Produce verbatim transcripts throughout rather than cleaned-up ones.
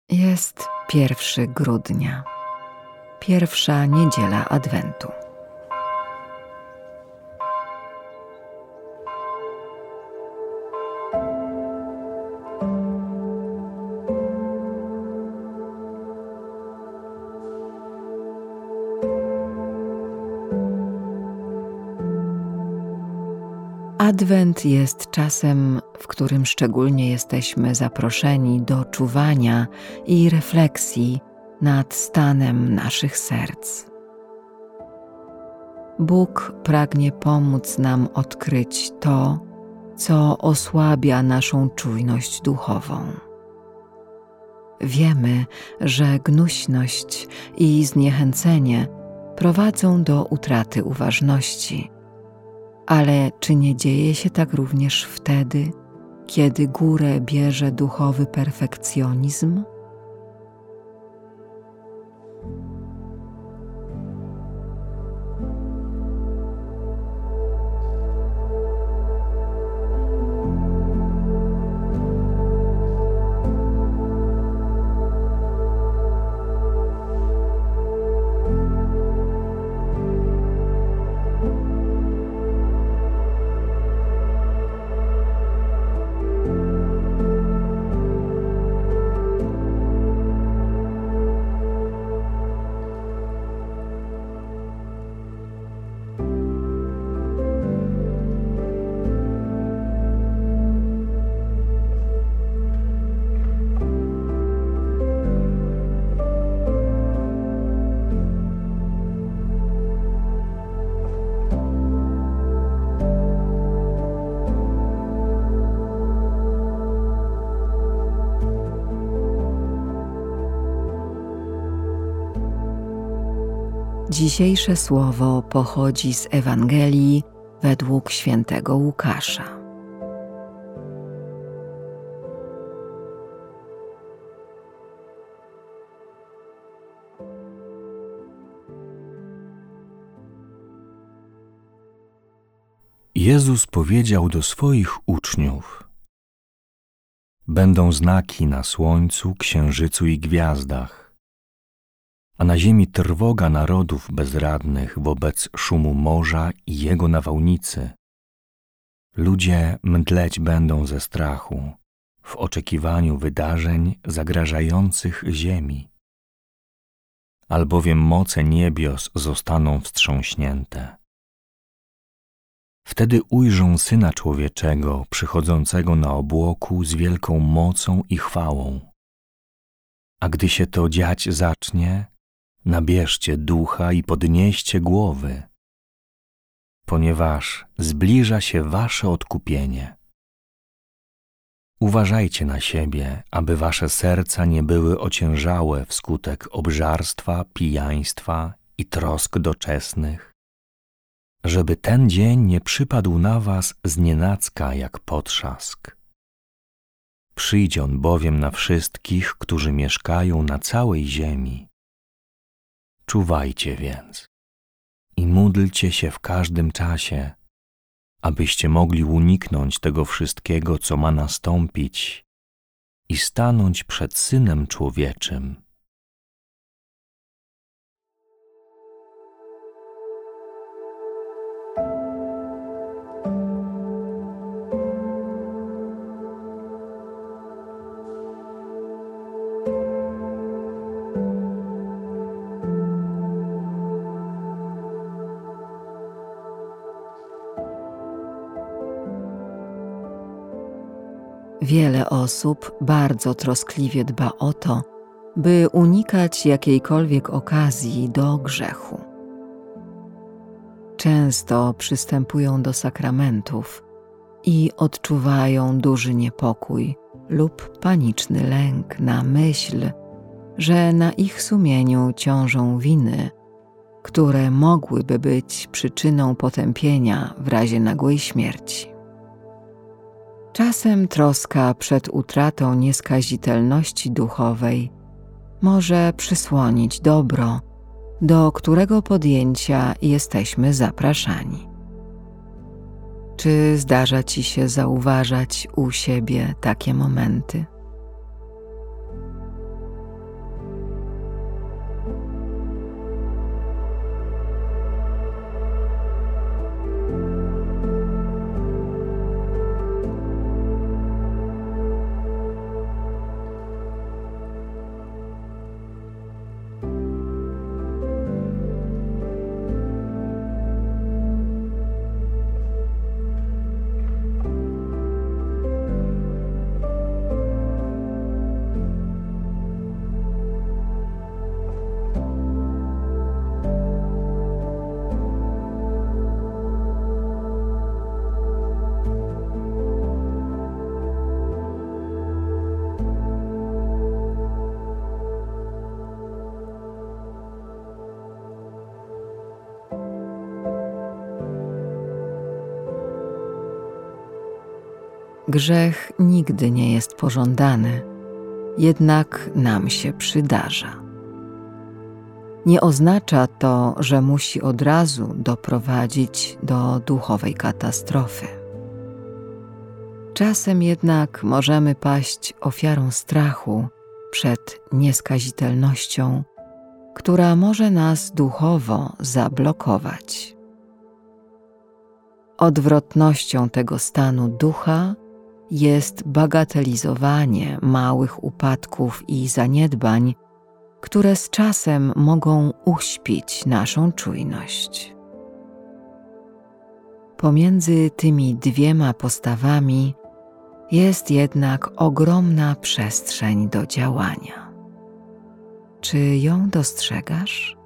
Jest pierwszy grudnia, pierwsza niedziela Adwentu. Adwent jest czasem, w którym szczególnie jesteśmy zaproszeni do czuwania i refleksji nad stanem naszych serc. Bóg pragnie pomóc nam odkryć to, co osłabia naszą czujność duchową. Wiemy, że gnuśność i zniechęcenie prowadzą do utraty uważności. Ale czy nie dzieje się tak również wtedy, kiedy górę bierze duchowy perfekcjonizm? Dzisiejsze słowo pochodzi z Ewangelii według świętego Łukasza. Jezus powiedział do swoich uczniów: będą znaki na słońcu, księżycu i gwiazdach, a na ziemi trwoga narodów bezradnych wobec szumu morza i jego nawałnicy. Ludzie mdleć będą ze strachu, w oczekiwaniu wydarzeń zagrażających ziemi. Albowiem moce niebios zostaną wstrząśnięte. Wtedy ujrzą Syna Człowieczego przychodzącego na obłoku z wielką mocą i chwałą. A gdy się to dziać zacznie, nabierzcie ducha i podnieście głowy, ponieważ zbliża się wasze odkupienie. Uważajcie na siebie, aby wasze serca nie były ociężałe wskutek obżarstwa, pijaństwa i trosk doczesnych, żeby ten dzień nie przypadł na was znienacka jak potrzask. Przyjdzie on bowiem na wszystkich, którzy mieszkają na całej ziemi. Czuwajcie więc i módlcie się w każdym czasie, abyście mogli uniknąć tego wszystkiego, co ma nastąpić, i stanąć przed Synem Człowieczym. Wiele osób bardzo troskliwie dba o to, by unikać jakiejkolwiek okazji do grzechu. Często przystępują do sakramentów i odczuwają duży niepokój lub paniczny lęk na myśl, że na ich sumieniu ciążą winy, które mogłyby być przyczyną potępienia w razie nagłej śmierci. Czasem troska przed utratą nieskazitelności duchowej może przysłonić dobro, do którego podjęcia jesteśmy zapraszani. Czy zdarza ci się zauważać u siebie takie momenty? Grzech nigdy nie jest pożądany, jednak nam się przydarza. Nie oznacza to, że musi od razu doprowadzić do duchowej katastrofy. Czasem jednak możemy paść ofiarą strachu przed nieskazitelnością, która może nas duchowo zablokować. Odwrotnością tego stanu ducha jest bagatelizowanie małych upadków i zaniedbań, które z czasem mogą uśpić naszą czujność. Pomiędzy tymi dwiema postawami jest jednak ogromna przestrzeń do działania. Czy ją dostrzegasz?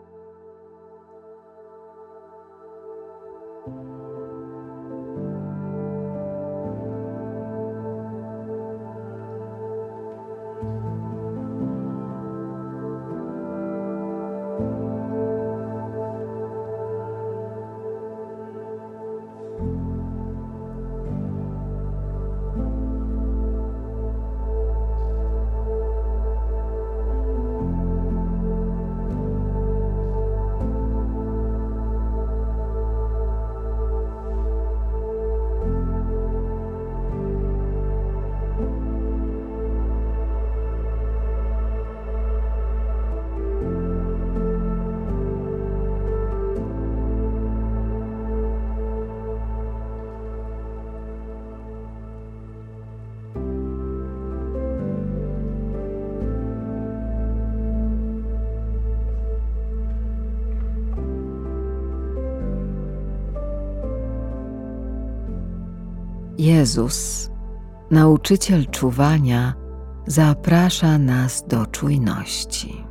Jezus, nauczyciel czuwania, zaprasza nas do czujności.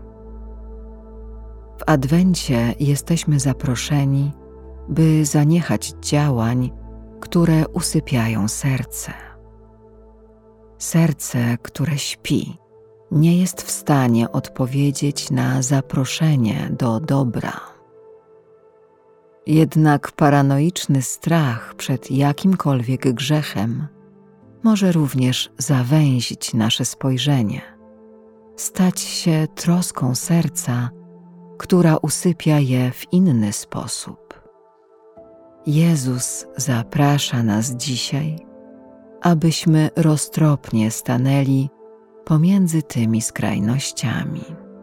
W Adwencie jesteśmy zaproszeni, by zaniechać działań, które usypiają serce. Serce, które śpi, nie jest w stanie odpowiedzieć na zaproszenie do dobra. Jednak paranoiczny strach przed jakimkolwiek grzechem może również zawęzić nasze spojrzenie, stać się troską serca, która usypia je w inny sposób. Jezus zaprasza nas dzisiaj, abyśmy roztropnie stanęli pomiędzy tymi skrajnościami.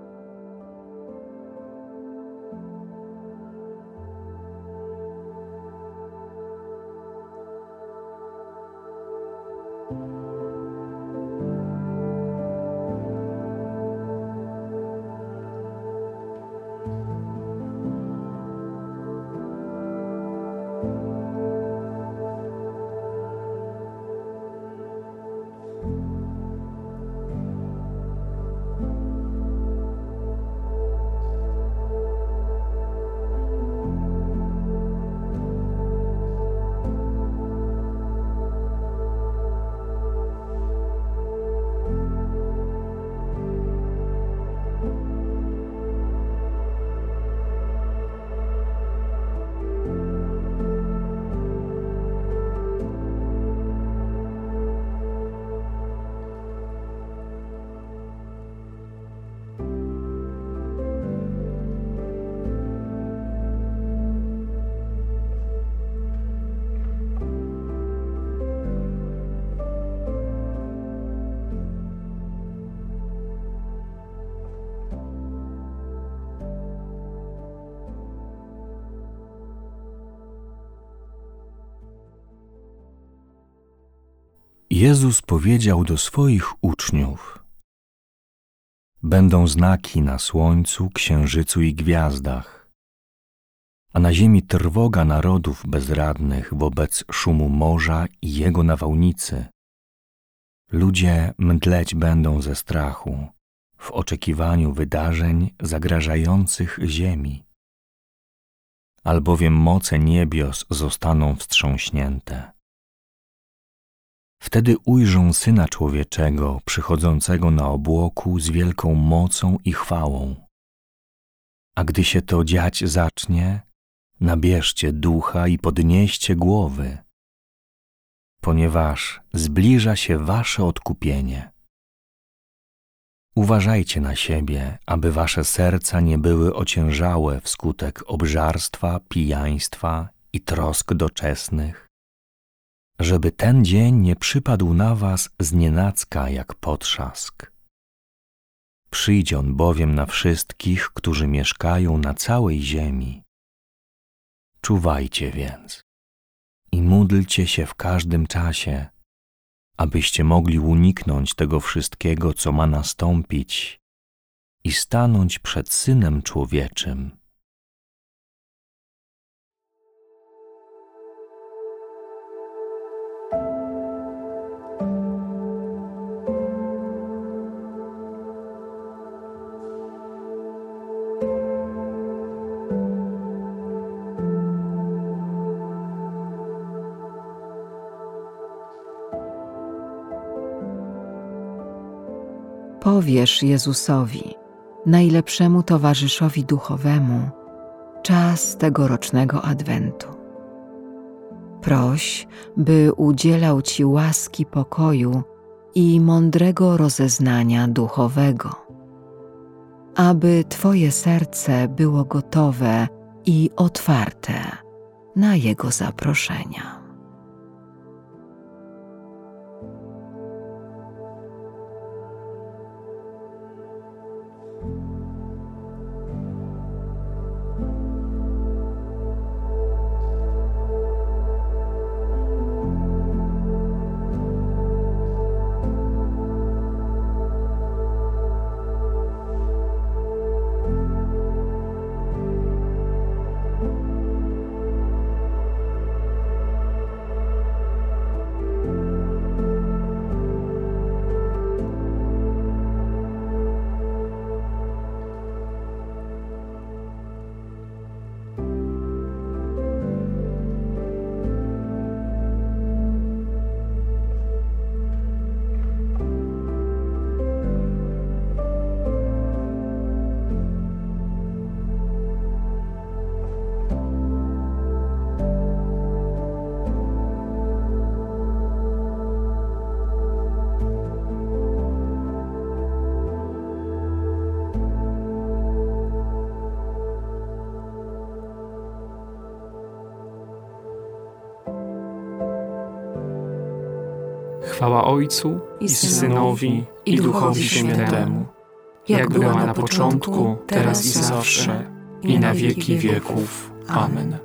Jezus powiedział do swoich uczniów: będą znaki na słońcu, księżycu i gwiazdach, a na ziemi trwoga narodów bezradnych wobec szumu morza i jego nawałnicy. Ludzie mdleć będą ze strachu w oczekiwaniu wydarzeń zagrażających ziemi, albowiem moce niebios zostaną wstrząśnięte. Wtedy ujrzą Syna Człowieczego przychodzącego na obłoku z wielką mocą i chwałą. A gdy się to dziać zacznie, nabierzcie ducha i podnieście głowy, ponieważ zbliża się wasze odkupienie. Uważajcie na siebie, aby wasze serca nie były ociężałe wskutek obżarstwa, pijaństwa i trosk doczesnych, żeby ten dzień nie przypadł na was znienacka jak potrzask. Przyjdzie on bowiem na wszystkich, którzy mieszkają na całej ziemi. Czuwajcie więc i módlcie się w każdym czasie, abyście mogli uniknąć tego wszystkiego, co ma nastąpić i stanąć przed Synem Człowieczym. Powiesz Jezusowi, najlepszemu towarzyszowi duchowemu, czas tegorocznego Adwentu. Proś, by udzielał ci łaski pokoju i mądrego rozeznania duchowego, aby twoje serce było gotowe i otwarte na Jego zaproszenia. Chwała Ojcu i Synowi, i Duchowi Świętemu, jak była na początku, teraz i zawsze, i na wieki wieków. Amen.